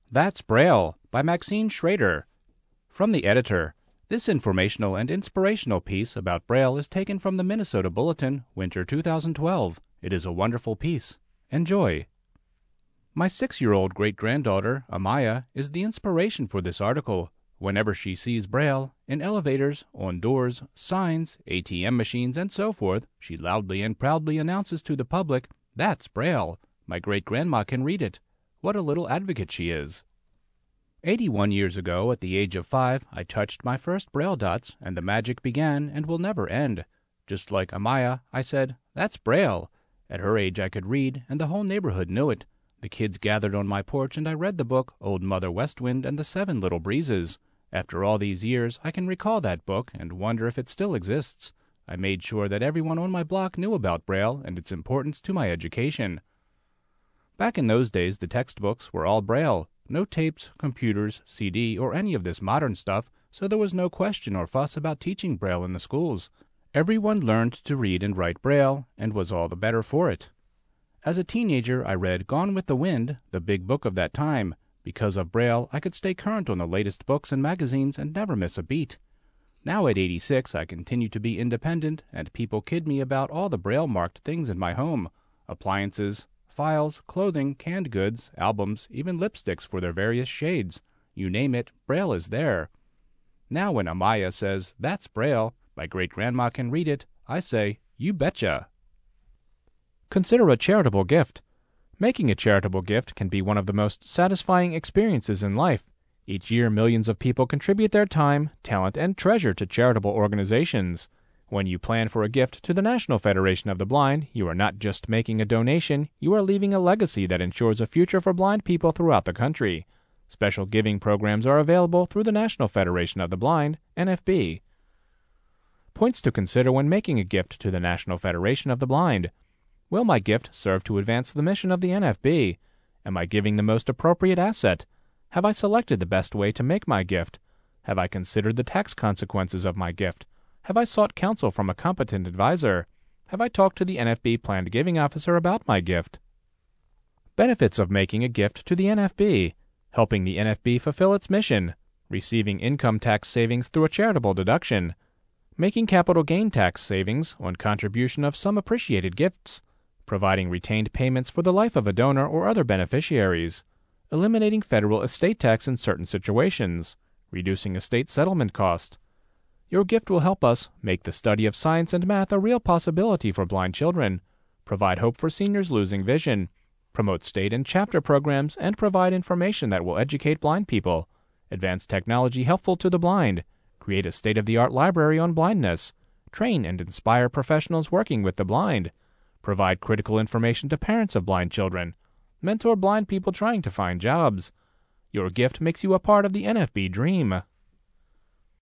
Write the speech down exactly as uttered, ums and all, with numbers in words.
That's Braille by Maxine Schrader. From the editor, this informational and inspirational piece about Braille is taken from the Minnesota Bulletin, Winter two thousand twelve. It is a wonderful piece. Enjoy. My six-year-old great-granddaughter, Amaya, is the inspiration for this article. Whenever she sees Braille, in elevators, on doors, signs, A T M machines, and so forth, she loudly and proudly announces to the public, "That's Braille. My great-grandma can read it." What a little advocate she is. Eighty-one years ago, at the age of five, I touched my first Braille dots, and the magic began and will never end. Just like Amaya, I said, "That's Braille." At her age I could read, and the whole neighborhood knew it. The kids gathered on my porch, and I read the book, Old Mother West Wind and the Seven Little Breezes. After all these years, I can recall that book and wonder if it still exists. I made sure that everyone on my block knew about Braille and its importance to my education. Back in those days, the textbooks were all Braille. No tapes, computers, C D, or any of this modern stuff, so there was no question or fuss about teaching Braille in the schools. Everyone learned to read and write Braille, and was all the better for it. As a teenager, I read Gone with the Wind, the big book of that time. Because of Braille, I could stay current on the latest books and magazines and never miss a beat. Now at eighty-six, I continue to be independent, and people kid me about all the Braille-marked things in my home. Appliances, files, clothing, canned goods, albums, even lipsticks for their various shades. You name it, Braille is there. Now when Amaya says, "That's Braille, my great-grandma can read it," I say, "You betcha." Consider a charitable gift. Making a charitable gift can be one of the most satisfying experiences in life. Each year, millions of people contribute their time, talent, and treasure to charitable organizations. When you plan for a gift to the National Federation of the Blind, you are not just making a donation, you are leaving a legacy that ensures a future for blind people throughout the country. Special giving programs are available through the National Federation of the Blind, N F B. Points to consider when making a gift to the National Federation of the Blind. Will my gift serve to advance the mission of the N F B? Am I giving the most appropriate asset? Have I selected the best way to make my gift? Have I considered the tax consequences of my gift? Have I sought counsel from a competent advisor? Have I talked to the N F B planned giving officer about my gift? Benefits of making a gift to the N F B. Helping the N F B fulfill its mission. Receiving income tax savings through a charitable deduction. Making capital gain tax savings on contribution of some appreciated gifts. Providing retained payments for the life of a donor or other beneficiaries. Eliminating federal estate tax in certain situations. Reducing estate settlement cost. Your gift will help us make the study of science and math a real possibility for blind children, provide hope for seniors losing vision, promote state and chapter programs, and provide information that will educate blind people, advance technology helpful to the blind, create a state-of-the-art library on blindness, train and inspire professionals working with the blind, provide critical information to parents of blind children, mentor blind people trying to find jobs. Your gift makes you a part of the N F B dream.